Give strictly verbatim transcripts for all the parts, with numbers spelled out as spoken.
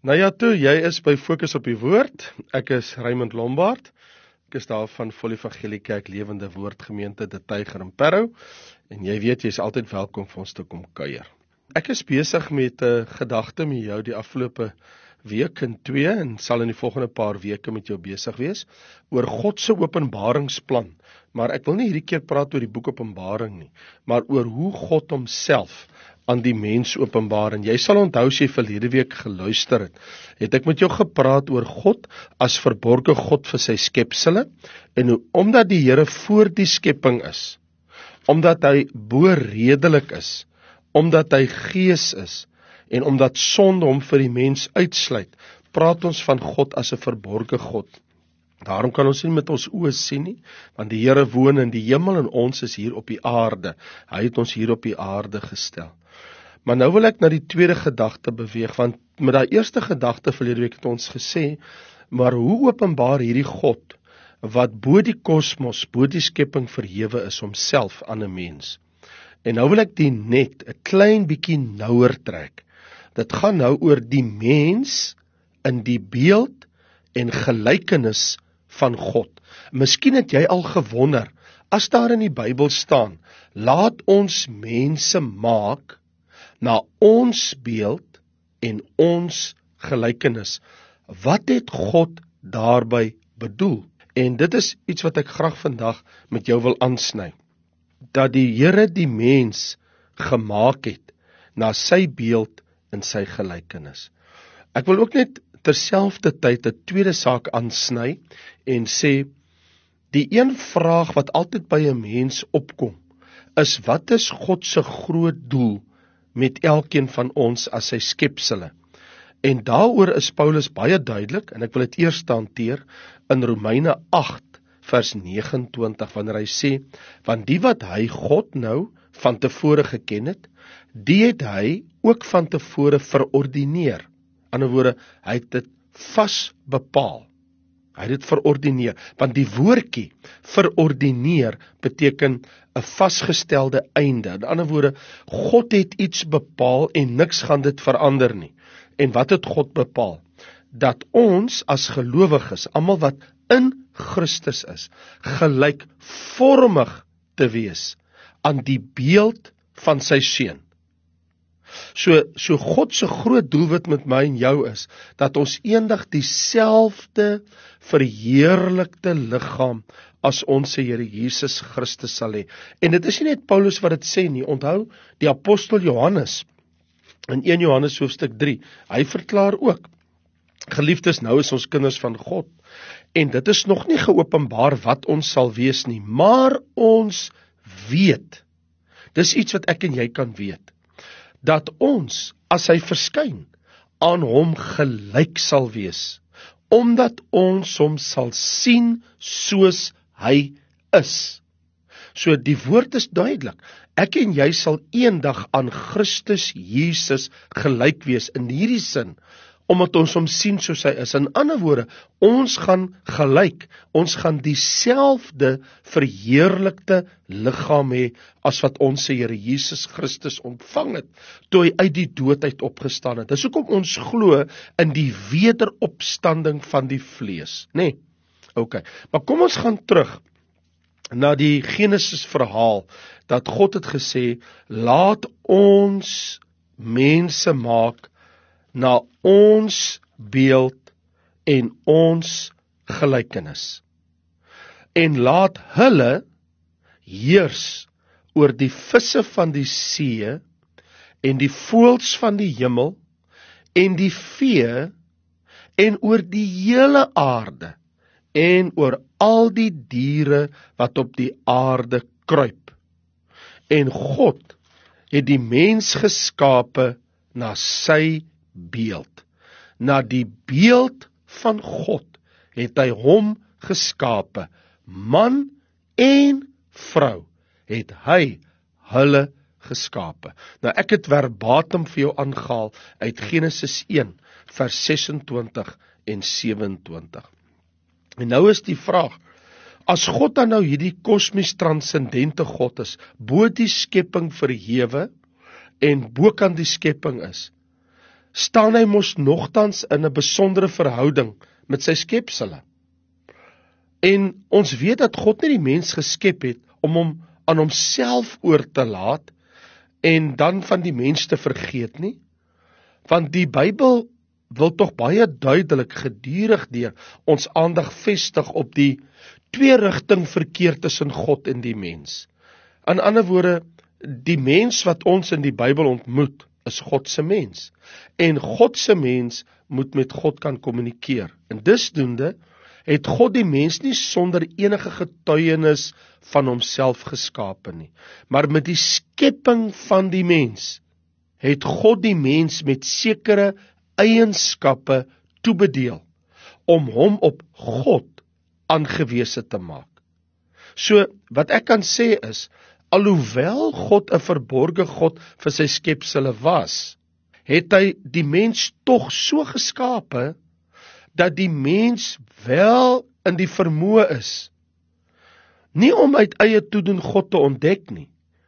Nou ja toe, jy is by Fokus op die Woord. Ek is Raymond Lombard. Ek is daar van Volle Evangelie Kerk Lewende Woord Gemeente De Tyger in Parow. En jy weet, jy is altyd welkom vir ons te kom kuier. Ek is besig met 'n uh, gedagte met jou die afgelope week en twee en sal in die volgende paar weke met jou besig wees oor God se openbaringsplan. Maar ek wil nie hierdie keer praat oor die boek Openbaring nie, maar oor hoe God homself aan die mens openbaar. En jy sal onthou as jy verlede week geluister het, het ek met jou gepraat oor God as verborge God vir sy skepsele, en hoe, omdat die Here voor die skepping is, omdat hy bo-redelik is, omdat hy gees is, en omdat sonde hom vir die mens uitsluit, praat ons van God as 'n verborge God. Daarom kan ons nie met ons oë sien nie, want die Here woon in die hemel en ons is hier op die aarde. Hy het ons hier op die aarde gestel. Maar nou wil ek na die tweede gedagte beweeg, want met daai eerste gedagte verlede week het ons gesê, maar hoe openbaar hierdie God, wat bo die kosmos, bo die skepping verhewe is, homself aan 'n mens? En nou wil ek die net 'n klein bietjie nouer trek. Dit gaan nou oor die mens in die beeld en gelykenis van God. Miskien het jy al gewonder, as daar in die Bybel staan, laat ons mense maak na ons beeld en ons gelykenis. Wat het God daarby bedoel? En dit is iets wat ek graag vandag met jou wil aansny. Dat die Here die mens gemaak het na sy beeld en sy gelykenis. Ek wil ook net terselfdertyd 'n tweede saak aansny en sê, die een vraag wat altyd by 'n mens opkom, is wat is God se groot doel met elkeen van ons as sy skepsele? En daaroor is Paulus baie duidelik, en ek wil dit eers hanteer in Romeine agt vers nege en twintig, wanneer hy sê, want die wat hy God nou van tevore geken het, die het hy ook van tevore verordineer. Aan die ander woorde, hy het dit vas bepaal. Hy het dit verordineer, want die woordjie verordineer beteken 'n vasgestelde einde. Aan die ander woorde, God het iets bepaal en niks gaan dit verander nie. En wat het God bepaal? Dat ons as gelowiges, almal wat in Christus is, gelykvormig te wees aan die beeld van sy seun. So, so God se groot doelwit met my en jou is, dat ons eendag dieselfde verheerlikte liggaam as ons Here Jesus Christus sal hê. En dit is nie net Paulus wat dit sê nie, onthou, die apostel Johannes, in eerste Johannes hoofstuk drie, hy verklaar ook, geliefdes, nou is ons kinders van God, en dit is nog nie geopenbaar wat ons sal wees nie, maar ons weet, dis iets wat ek en jy kan weet, dat ons, as hy verskyn, aan hom gelyk sal wees, omdat ons hom sal sien soos hy is. So die woord is duidelik, ek en jy sal eendag aan Christus Jesus gelyk wees, in hierdie sin, omdat ons hom sien soos hy is. In ander woorde, ons gaan gelyk, ons gaan dieselfde verheerlikte liggaam hê, as wat ons se Here Jesus Christus ontvang het, toe hy uit die dood uit opgestaan het. Dis hoekom ons glo in die wederopstanding van die vlees, nê? Nee. Ok, maar kom ons gaan terug na die Genesis verhaal, dat God het gesê, laat ons mense maak na ons beeld en ons gelykenis. En laat hulle heers oor die visse van die see en die voëls van die hemel en die vee en oor die hele aarde en oor al die diere wat op die aarde kruip. En God het die mens geskape na sy beeld. Na die beeld van God het hy hom geskape. Man en vrou het hy hulle geskape. Nou ek het verbatim vir jou aangehaal uit Genesis een vers sesentwintig en sewenentwintig. En nou is die vraag, as God dan nou hierdie kosmies transcendente God is, bo die skepping verhewe en bo kan die skepping is, staan hy mos nogtans in 'n besondere verhouding met sy skepsele. En ons weet dat God nie die mens geskep het om hom aan homself oor te laat en dan van die mens te vergeet nie. Want die Bybel wil tog baie duidelik gedurig deur ons aandag vestig op die twee-rigting verkeer tussen God en die mens. In ander woorde, die mens wat ons in die Bybel ontmoet, is God se mens. En God se mens moet met God kan kommunikeer. En dusdoende het God die mens nie sonder enige getuienis van homself geskape nie. Maar met die skepping van die mens, het God die mens met sekere eienskappe toebedeel, om hom op God aangewese te maak. So, wat ek kan sê is, alhoewel God 'n verborge God vir sy skepsele was, het hy die mens tog so geskape, dat die mens wel in die vermoë is, nie om uit eie toedoen God te ontdek nie,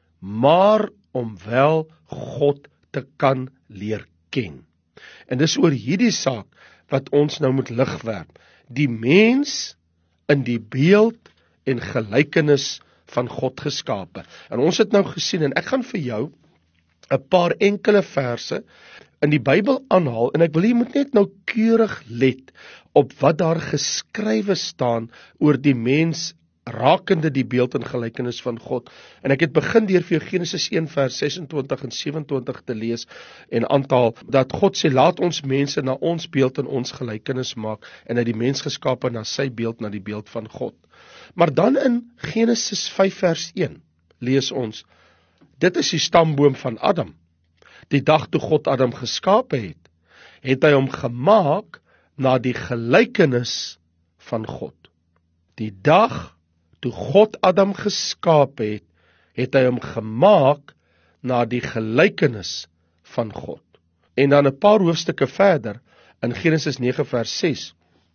maar om wel God te kan leer ken. En dis oor hierdie saak wat ons nou moet lig werp. Die mens in die beeld en gelykenis van God geskape. En ons het nou gesien, en ek gaan vir jou 'n paar enkele verse in die Bybel aanhaal, en ek wil jy moet net nou keurig let op wat daar geskrywe staan oor die mens rakende die beeld en gelykenis van God. En ek het begin deur vir jou Genesis een vers ses en twintig en sewe en twintig te lees en aantal, dat God sê, laat ons mense na ons beeld en ons gelykenis maak, en hy die mens geskape na sy beeld, na die beeld van God. Maar dan in Genesis vyf vers een, lees ons, dit is die stamboom van Adam. Die dag toe God Adam geskape het, het hy hom gemaak na die gelykenis van God. Die dag toe God Adam geskaap het, het hy hom gemaak na die gelykenis van God. En dan 'n paar hoofstukke verder, in Genesis nege vers ses,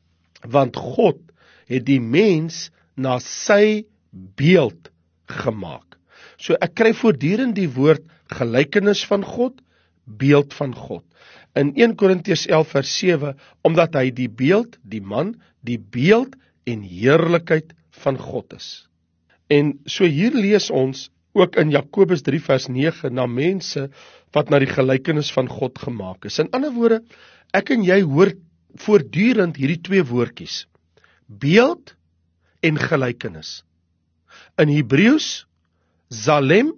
want God het die mens na sy beeld gemaak. So ek kry voortdurend die woord gelykenis van God, beeld van God. In een Korintiërs elf vers sewe, omdat hy die beeld, die man, die beeld en heerlikheid van God is. En so hier lees ons ook in Jakobus drie vers nege na mense wat na die gelykenis van God gemaak is. In ander woorde, ek en jy hoor voortdurend hierdie twee woordjies, beeld en gelykenis. In Hebreëus, Zalem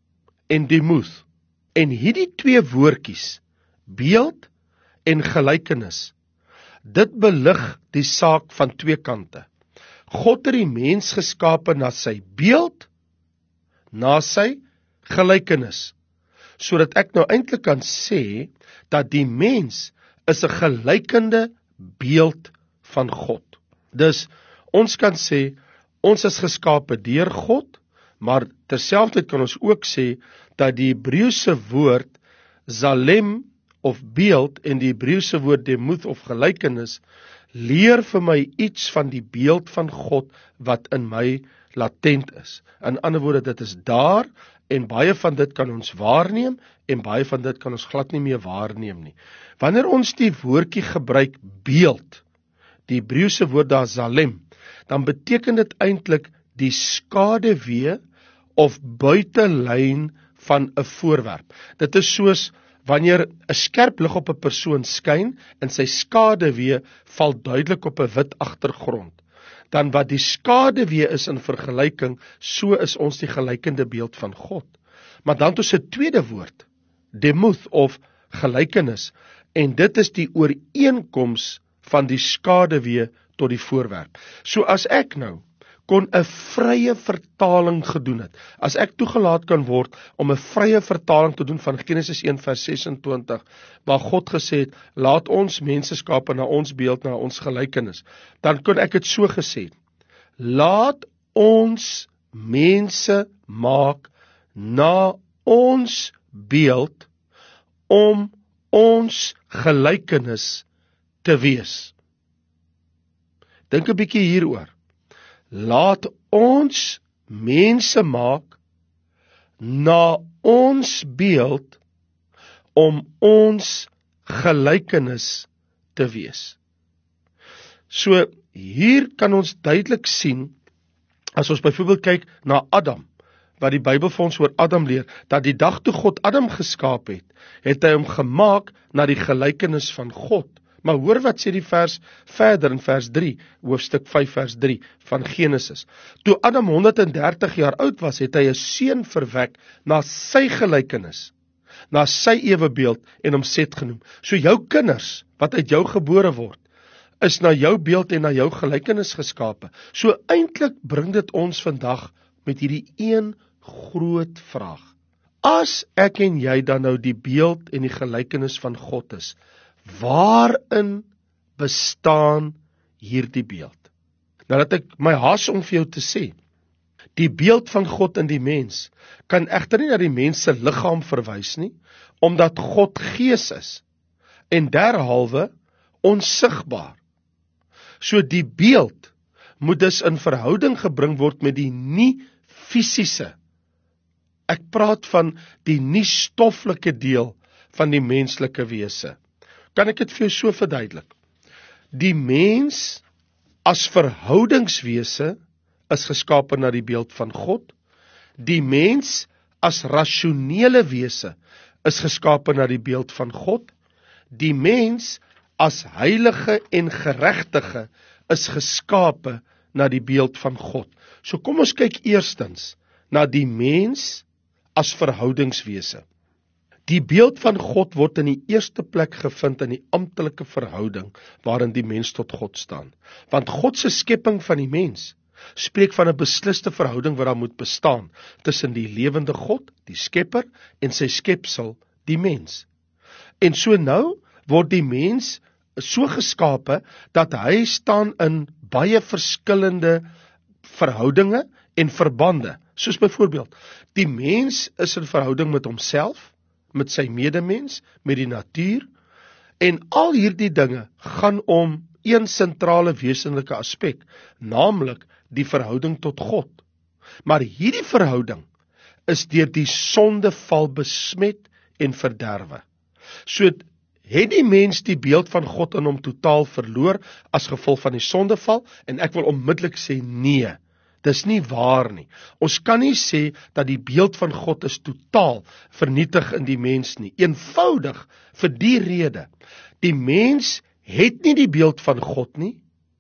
en Demuth. En hierdie twee woordjies, beeld en gelykenis, dit belig die saak van twee kante. God het die mens geskape na sy beeld, na sy gelykenis, sodat ek nou eintlik kan sê, dat die mens is 'n gelykende beeld van God. Dus, ons kan sê, ons is geskape deur God, maar terselfdertyd kan ons ook sê, dat die Hebreëse woord, Zalem of beeld, en die Hebreëse woord Demuth of gelykenis, leer vir my iets van die beeld van God wat in my latent is. In ander woorde, dit is daar, en baie van dit kan ons waarneem, en baie van dit kan ons glad nie meer waarneem nie. Wanneer ons die woordjie gebruik, beeld, die Hebreëse woord daar Zalem, dan beteken dit eintlik die skaduwee of buitelyn van 'n voorwerp. Dit is soos wanneer 'n skerp lig op 'n persoon skyn en sy skaduwee val duidelik op 'n wit agtergrond. Dan wat die skaduwee is in vergelyking, so is ons die gelykende beeld van God. Maar dan het ons 'n tweede woord, Demuth of gelykenis, en dit is die ooreenkoms van die skaduwee tot die voorwerp. So as ek nou kon 'n vrye vertaling gedoen het, as ek toegelaat kan word om 'n vrye vertaling te doen van Genesis een vers ses en twintig, waar God gesê het, laat ons mense skape na ons beeld, na ons gelykenis, dan kon ek dit so gesê, laat ons mense maak na ons beeld, om ons gelykenis te wees. Dink 'n bietjie hieroor. Laat ons mense maak na ons beeld, om ons gelykenis te wees. So, hier kan ons duidelik sien, as ons byvoorbeeld kyk na Adam, wat die Bybel vir ons oor Adam leer, dat die dag toe God Adam geskaap het, het hy hom gemaak na die gelykenis van God. Maar hoor wat sê die vers verder in vers drie, hoofstuk vyf vers drie van Genesis. Toe Adam honderddertig jaar oud was, het hy 'n seun verwek na sy gelykenis, na sy ewebeeld en hom Set genoem. So jou kinders, wat uit jou gebore word, is na jou beeld en na jou gelykenis geskape. So eintlik bring dit ons vandag met hierdie een groot vraag. As ek en jy dan nou die beeld en die gelykenis van God is, waarin bestaan hierdie beeld? Nou dat ek my haas om vir jou te sê, die beeld van God in die mens kan egter nie na die mens se liggaam verwys nie, omdat God gees is en derhalwe onsigbaar. So die beeld moet dus in verhouding gebring word met die nie fisiese. Ek praat van die nie stoffelike deel van die menslike wese. Kan ek dit vir jou so verduidelik? Die mens as verhoudingswese is geskape na die beeld van God. Die mens as rasionele wese is geskape na die beeld van God. Die mens as heilige en geregtige is geskape na die beeld van God. So kom ons kyk eerstens na die mens as verhoudingswese. Die beeld van God word in die eerste plek gevind in die amptelike verhouding waarin die mens tot God staan. Want God se skepping van die mens spreek van 'n besliste verhouding wat daar moet bestaan tussen die lewende God, die skepper, en sy skepsel, die mens. En so nou word die mens so geskape dat hy staan in baie verskillende verhoudinge en verbande. Soos byvoorbeeld, die mens is in verhouding met homself, met sy medemens, met die natuur, en al hierdie dinge gaan om een sentrale wesenlike aspek, naamlik die verhouding tot God. Maar hierdie verhouding is deur die sondeval besmet en verderwe. So het die mens die beeld van God in hom totaal verloor as gevolg van die sondeval, en ek wil onmiddellik sê nee. Dis nie waar nie. Ons kan nie sê dat die beeld van God is totaal vernietig in die mens nie. Eenvoudig vir die rede. Die mens het nie die beeld van God nie.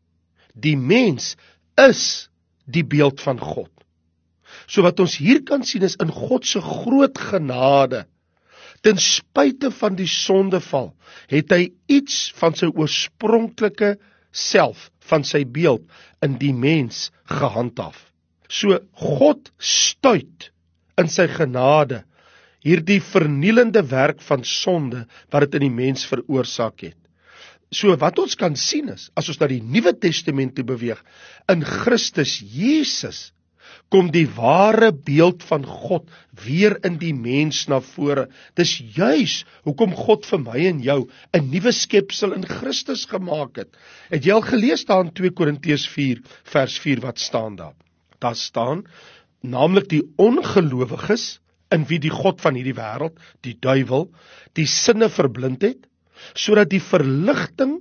Die mens is die beeld van God. So wat ons hier kan sien is in God se groot genade. Ten spyte van die sondeval, het hy iets van sy oorspronklike self, van sy beeld, in die mens gehandhaaf. So God stuit in sy genade hierdie vernielende werk van sonde wat dit in die mens veroorsaak het. So wat ons kan sien is, as ons na die Nuwe Testament toe beweeg, in Christus Jesus kom die ware beeld van God weer in die mens na vore. Dis juis hoekom God vir my en jou 'n nuwe skepsel in Christus gemaak het. Het jy al gelees daar in twee Korintiërs vier vers vier wat staan daar? Daar staan, naamlik die ongelowiges, in wie die God van hierdie wêreld, die duiwel, die sinne verblind het, sodat die verligting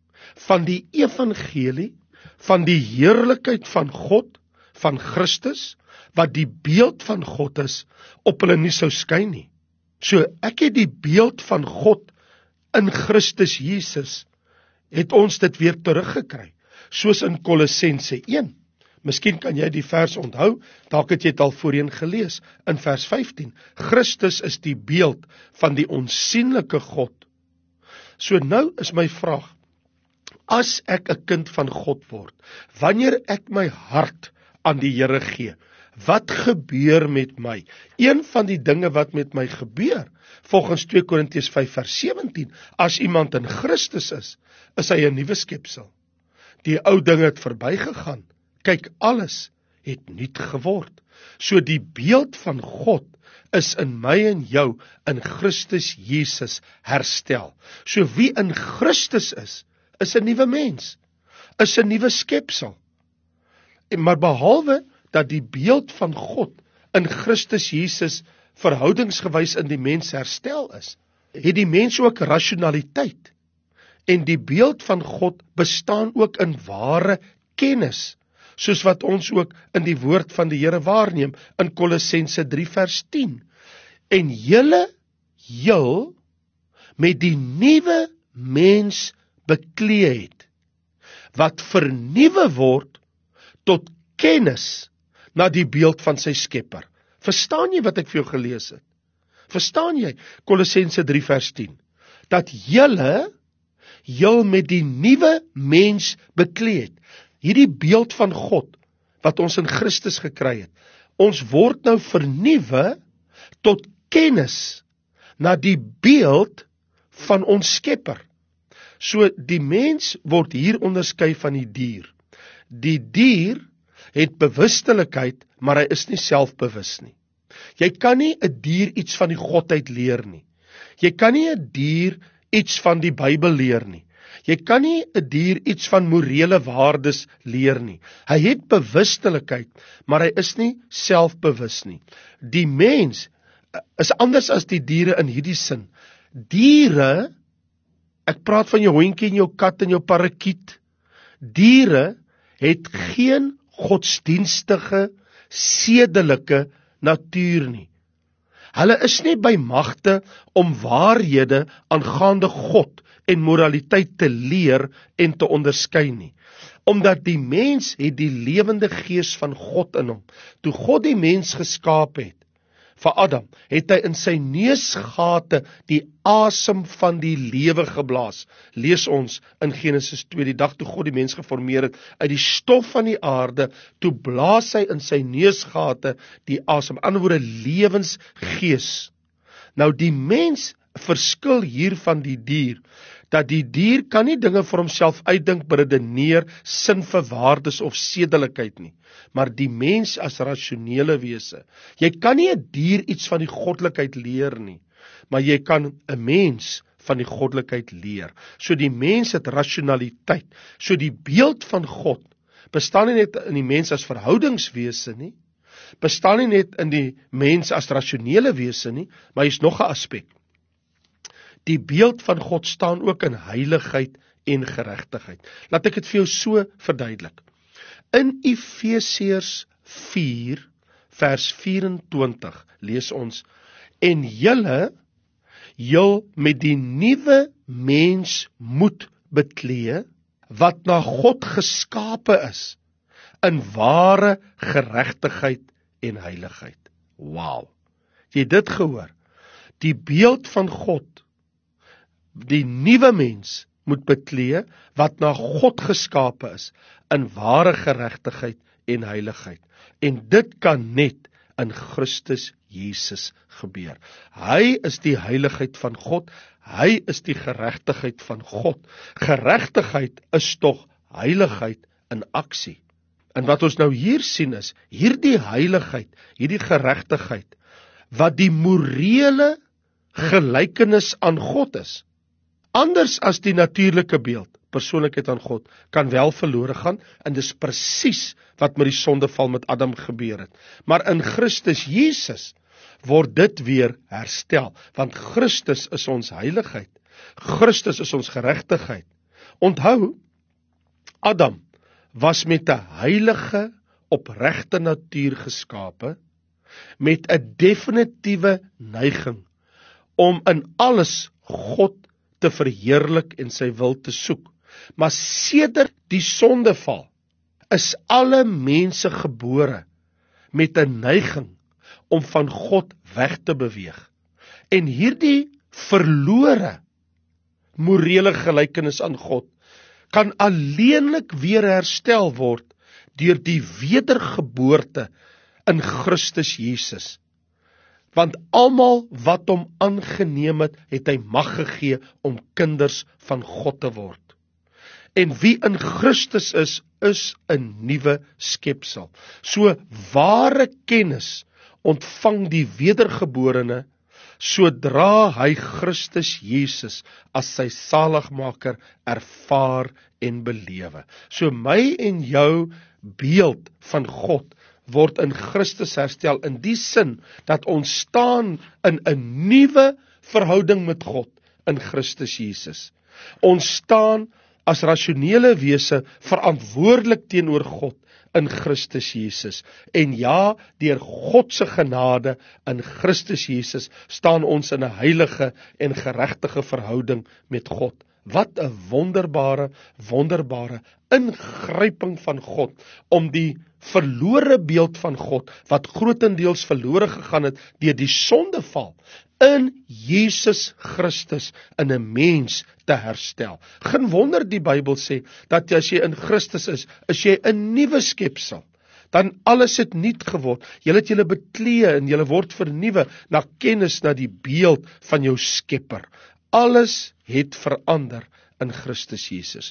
van die evangelie, van die heerlikheid van God, van Christus, wat die beeld van God is, op hulle nie sou skyn nie. So ek het die beeld van God in Christus Jesus, het ons dit weer teruggekry, soos in Kolossense een. Miskien kan jy die vers onthou, dalk het jy dit al voorheen gelees, in vers vyftien. Christus is die beeld van die onsienlike God. So nou is my vraag, as ek 'n kind van God word, wanneer ek my hart aan die Here gee, wat gebeur met my? Een van die dinge wat met my gebeur, volgens twee Korintiërs vyf vers sewentien, as iemand in Christus is, is hy 'n nuwe skepsel. Die ou dinge het verbygegaan. Kyk, alles het nuut geword. So die beeld van God is in my en jou in Christus Jesus herstel. So wie in Christus is, is 'n nuwe mens, is 'n nuwe skepsel. Maar behalwe dat die beeld van God in Christus Jesus verhoudingsgewys in die mens herstel is, het die mens ook rasionaliteit. En die beeld van God bestaan ook in ware kennis, soos wat ons ook in die woord van die Here waarneem, in Kolossense drie vers tien. En julle heel met die nuwe mens beklee het, wat vernuwe word tot kennis na die beeld van sy skepper. Verstaan jy wat ek vir jou gelees het? Verstaan jy, Kolossense drie vers tien, dat julle heel met die nuwe mens beklee het. Hierdie beeld van God, wat ons in Christus gekry het, ons word nou vernuwe tot kennis na die beeld van ons skepper. So die mens word hier onderskei van die dier. Die dier het bewustelikheid, maar hy is nie selfbewus nie. Jy kan nie 'n dier iets van die godheid leer nie. Jy kan nie 'n dier iets van die Bybel leer nie. Jy kan nie 'n dier iets van morele waardes leer nie. Hy het bewustelikheid, maar hy is nie selfbewus nie. Die mens is anders as die diere in hierdie sin. Diere, ek praat van jou hondjie en jou kat en jou parakiet, diere het geen godsdienstige, sedelike natuur nie. Hulle is nie by magte om waarhede aangaande God en moraliteit te leer en te onderskei nie. Omdat die mens het die lewende gees van God in hom. Toe God die mens geskaap het, vir Adam, het hy in sy neusgate die asem van die lewe geblaas. Lees ons in Genesis twee, die dag toe God die mens geformeer het, uit die stof van die aarde, toe blaas hy in sy neusgate die asem, ander woorde lewensgees. Nou die mens verskil hier van die dier, dat die dier kan nie dinge vir homself uitdink, beredeneer, sin vir waardes of sedelikheid nie, maar die mens as rasionele wese. Jy kan nie 'n dier iets van die goddelikheid leer nie, maar jy kan 'n mens van die goddelikheid leer. So die mens het rasionaliteit. So die beeld van God bestaan nie net in die mens as verhoudingswese nie, bestaan nie net in die mens as rasionele wese nie, maar hier is nog 'n aspek. Die beeld van God staan ook in heiligheid en geregtigheid. Laat ek dit vir jou so verduidelik. In Efesiërs vier vers vyf-en-twintig lees ons: En julle heel met die nuwe mens moet beklee, wat na God geskape is, in ware geregtigheid en heiligheid. Wow! Jy het dit gehoor? Die beeld van God, die nuwe mens moet beklee, wat na God geskape is, in ware geregtigheid en heiligheid. En dit kan net in Christus Jesus gebeur. Hy is die heiligheid van God, hy is die geregtigheid van God. Geregtigheid is tog heiligheid in aksie. En wat ons nou hier sien is, hierdie heiligheid, hierdie geregtigheid, wat die morele gelykenis aan God is, anders as die natuurlike beeld, persoonlikheid aan God, kan wel verlore gaan, en dis presies wat met die sondeval met Adam gebeur het. Maar in Christus Jesus word dit weer herstel, want Christus is ons heiligheid, Christus is ons geregtigheid. Onthou, Adam was met 'n heilige, opregte natuur geskape, met 'n definitiewe neiging om in alles God te verheerlik en sy wil te soek. Maar sedert die sondeval is alle mense gebore met 'n neiging om van God weg te beweeg. En hierdie verlore morele gelykenis aan God kan alleenlik weer herstel word deur die wedergeboorte in Christus Jesus. Want almal wat hom aangeneem het, het hy mag gegee om kinders van God te word. En wie in Christus is, is 'n nuwe skepsel. So ware kennis ontvang die wedergeborene sodra hy Christus Jesus as sy saligmaker ervaar en belewe. So my en jou beeld van God word in Christus herstel, in die sin, dat ons staan in 'n nuwe verhouding met God, in Christus Jesus. Ons staan as rasionele wese verantwoordelik teenoor God, in Christus Jesus. En ja, deur God se genade in Christus Jesus staan ons in 'n heilige en geregtige verhouding met God. Wat 'n wonderbare, wonderbare ingryping van God om die verlore beeld van God, wat grootendeels verlore gegaan het deur die sondeval, in Jesus Christus in 'n mens te herstel. Geen wonder die Bybel sê dat as jy in Christus is, is jy 'n nuwe skepsel. Dan alles het nuut geword. Julle het julle beklee en julle word vernuwe na kennis, na die beeld van jou Skepper. Alles het verander in Christus Jesus.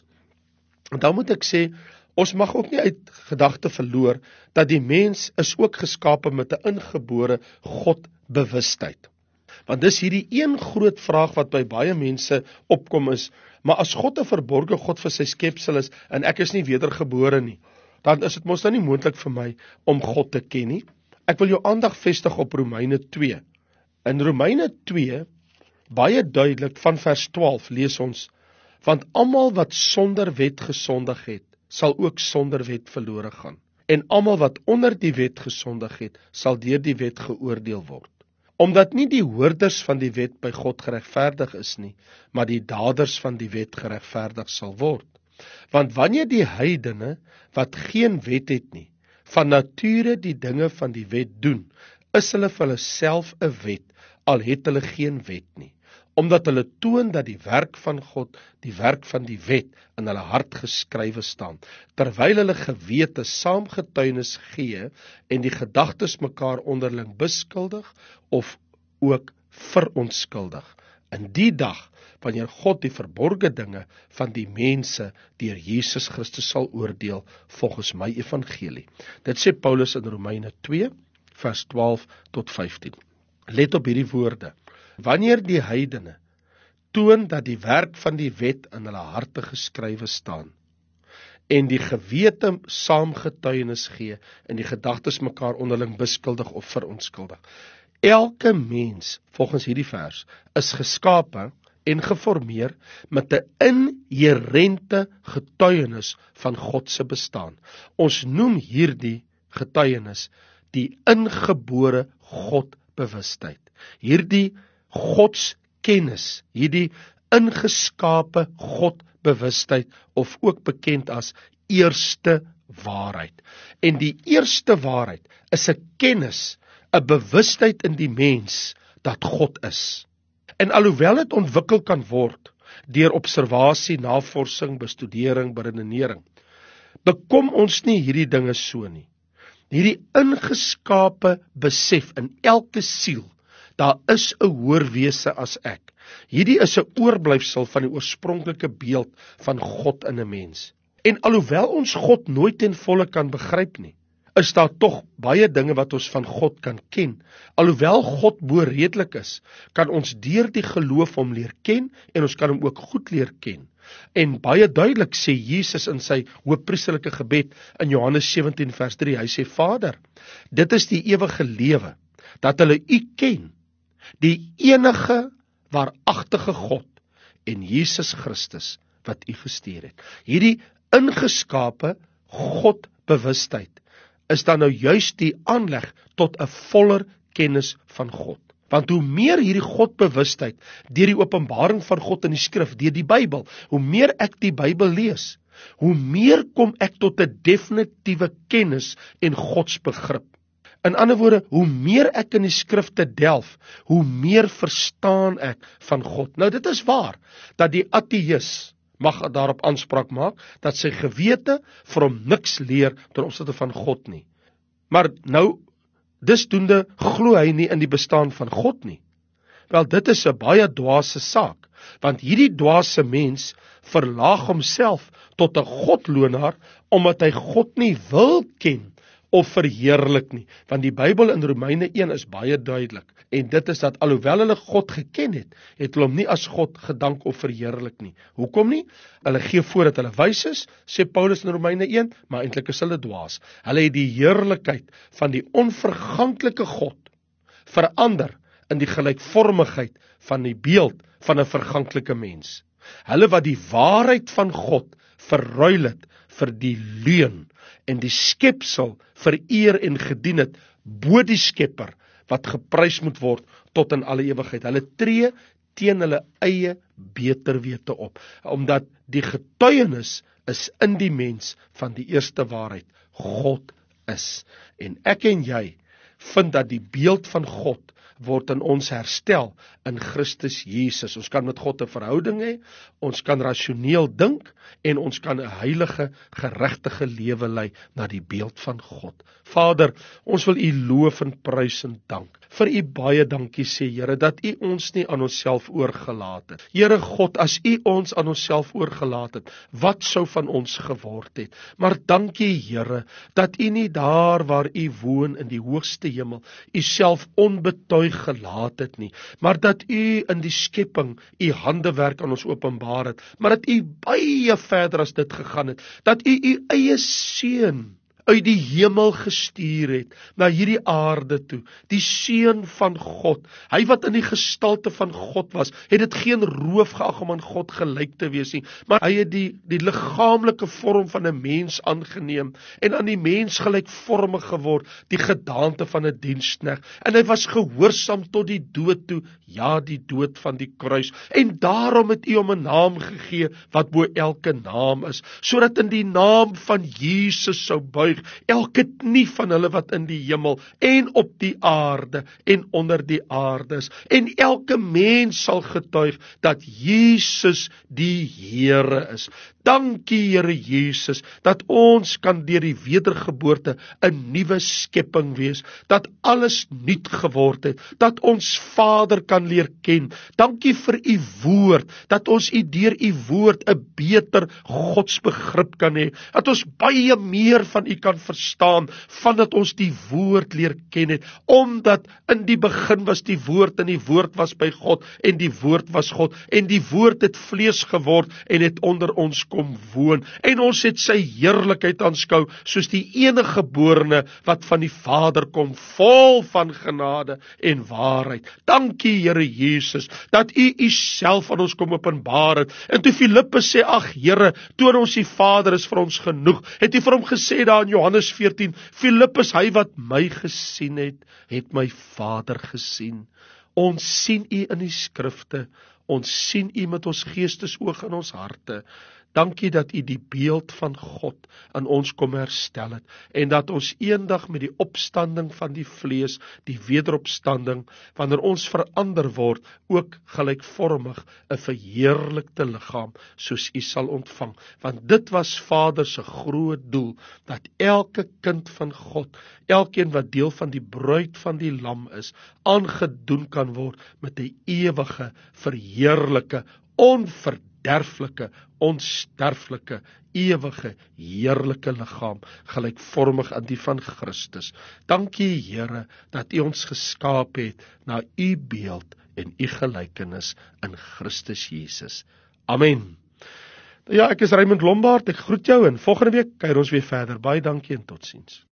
En dan moet ek sê, ons mag ook nie uit gedagte verloor dat die mens is ook geskape met 'n ingebore Godbewustheid. Want dis hierdie een groot vraag wat by baie mense opkom is, maar as God 'n verborgde God vir sy skepsel is, en ek is nie wedergebore nie, dan is dit mos nou nie moontlik vir my om God te ken nie. Ek wil jou aandag vestig op Romeine twee. In Romeine twee, baie duidelik van vers twaalf lees ons, want almal wat sonder wet gesondig het, sal ook sonder wet verlore gaan. En almal wat onder die wet gesondig het, sal deur die wet geoordeel word. Omdat nie die hoorders van die wet by God geregverdig is nie, maar die daders van die wet geregverdig sal word. Want wanneer die heidene, wat geen wet het nie, van nature die dinge van die wet doen, is hulle vir hulle self 'n wet, al het hulle geen wet nie. Omdat hulle toon dat die werk van God, die werk van die wet, in hulle hart geskrywe staan, terwyl hulle gewete saamgetuienis gee, en die gedagtes mekaar onderling beskuldig, of ook verontskuldig. In die dag, wanneer God die verborgde dinge van die mense deur Jesus Christus sal oordeel, volgens my evangelie. Dit sê Paulus in Romeine twee, vers twaalf tot vyftien. Let op hierdie woorde. Wanneer die heidene toon dat die werk van die wet in hulle harte geskrywe staan, en die gewete saamgetuienis gee, en die gedagtes mekaar onderling beskuldig of verontskuldig. Elke mens, volgens hierdie vers, is geskape en geformeer met 'n inherente getuienis van God se bestaan. Ons noem hierdie getuienis die ingebore Godbewustheid. Hierdie Godskennis, hierdie ingeskape Godbewustheid, of ook bekend as eerste waarheid. En die eerste waarheid is 'n kennis, 'n bewustheid in die mens dat God is. En alhoewel dit ontwikkel kan word deur observasie, navorsing, bestudering, beredenering, bekom ons nie hierdie dinge so nie. Hierdie ingeskape besef in elke siel, daar is 'n hoër wese as ek. Hierdie is 'n oorblyfsel van die oorspronklike beeld van God in 'n mens. En alhoewel ons God nooit ten volle kan begryp nie, is daar tog baie dinge wat ons van God kan ken. Alhoewel God bo-redelik is, kan ons deur die geloof hom leer ken, en ons kan hom ook goed leer ken. En baie duidelik sê Jesus in sy hoëpriesterlike gebed in Johannes sewentien vers drie, hy sê, Vader, dit is die ewige lewe, dat hulle U ken, die enige waaragtige God, en Jesus Christus, wat U gestuur het. Hierdie ingeskape Godbewustheid is dan nou juist die aanleg tot 'n voller kennis van God. Want hoe meer hierdie Godbewustheid deur die openbaring van God in die skrif, deur die Bybel, hoe meer ek die Bybel lees, hoe meer kom ek tot 'n definitiewe kennis en godsbegrip. In ander woorde, hoe meer ek in die skrifte delf, hoe meer verstaan ek van God. Nou dit is waar, dat die ateïs mag daarop aanspraak maak, dat sy gewete vir hom niks leer ten opsigte van God nie. Maar nou, dusdoende glo hy nie in die bestaan van God nie. Wel, dit is 'n baie dwaase saak, want hierdie dwaase mens verlaag homself tot 'n godlonaar, omdat hy God nie wil ken, of verheerlik nie, want die Bybel in Romeine een is baie duidelik, en dit is dat alhoewel hulle God geken het, het hulle hom nie as God gedank of verheerlik nie. Hoekom nie? Hulle gee voor dat hulle wys is, sê Paulus in Romeine een, maar eintlik is hulle dwaas. Hulle het die heerlikheid van die onverganklike God verander in die gelykvormigheid van die beeld van 'n verganklike mens. Hulle wat die waarheid van God verruil het vir die leuen en die skepsel vereer en gedien het bo die Skepper wat geprys moet word tot in alle ewigheid. Hulle tree teen hulle eie beter wete op, omdat die getuienis is in die mens van die eerste waarheid, God is. En ek en jy vind dat die beeld van God word in ons herstel in Christus Jesus. Ons kan met God 'n verhouding hê, ons kan rasioneel dink en ons kan 'n heilige, geregtige lewe lei na die beeld van God. Vader, ons wil U loof en prys en dank. Vir U baie dankie sê, Here, dat U ons nie aan onsself oorgelaat het. Here God, as U ons aan onsself oorgelaat het, wat sou van ons geword het? Maar dankie, Here, dat U nie daar waar U woon in die hoogste hemel, U self onbetuig gelaat het nie, maar dat U in die skepping U handewerk aan ons openbaar het, maar dat U baie verder as dit gegaan het, dat U U eie seun uit die hemel gestuur het, na hierdie aarde toe, die seun van God, hy wat in die gestalte van God was, het dit geen roof geag om aan God gelyk te wees nie, maar hy het die, die liggaamlike vorm van 'n mens aangeneem, en aan die mens gelykvormig geword, die gedaante van 'n diensknegt, en hy was gehoorsaam tot die dood toe, ja, die dood van die kruis, en daarom het U hom 'n naam gegee, wat bo elke naam is, sodat in die naam van Jesus sou buig, elke knie van hulle wat in die hemel en op die aarde en onder die aarde is, en elke mens sal getuig dat Jesus die Here is. Dankie Here Jesus, dat ons kan deur die wedergeboorte 'n nuwe skepping wees, dat alles nuut geword het, dat ons Vader kan leer ken. Dankie vir U woord, dat ons U deur U woord 'n beter godsbegrip kan hê, dat ons baie meer van U kan verstaan, vandat ons die woord leer ken het, omdat in die begin was die woord, en die woord was by God, en die woord was God, en die woord het vlees geword, en het onder ons kom woon, en ons het sy heerlikheid aanskou, soos die enige geborene, wat van die Vader kom, vol van genade en waarheid. Dankie Here Jesus, dat U U self aan ons kom openbaar het, en toe Filippus sê, ag Here, toon ons die Vader is vir ons genoeg, het U vir hom gesê daar in Johannes veertien, Filippus, hy wat my gesien het, het my Vader gesien. Ons sien U in die skrifte, ons sien U met ons geestesoog in ons harte. Dankie dat U die beeld van God in ons kom herstel het, en dat ons eendag met die opstanding van die vlees, die wederopstanding, wanneer ons verander word, ook gelykvormig 'n verheerlikte liggaam, soos U sal ontvang. Want dit was Vader se groot doel, dat elke kind van God, elkeen wat deel van die bruid van die lam is, aangedoen kan word met 'n ewige, verheerlike, onverderflike, onsterflike, ewige, heerlike liggaam, gelykvormig aan die van Christus. Dankie Here, dat U ons geskaap het na U beeld en U gelykenis in Christus Jesus. Amen. Ja, ek is Raymond Lombard, ek groet jou, en volgende week kuier ons weer verder. Baie dankie en totsiens.